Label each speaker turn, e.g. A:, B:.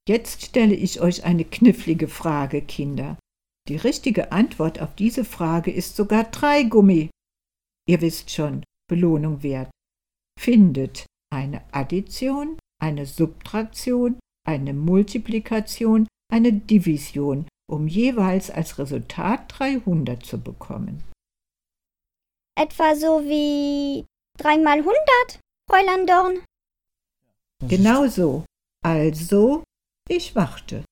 A: Jetzt stelle ich euch eine knifflige Frage, Kinder. Die richtige Antwort auf diese Frage ist sogar 3 Gummi. Ihr wisst schon, Belohnung wert. Findet eine Addition, eine Subtraktion, eine Multiplikation, eine Division, um jeweils als Resultat 300 zu bekommen.
B: Etwa so wie 3 mal 100, Fräulein Dorn?
A: Genau so. Also, ich warte.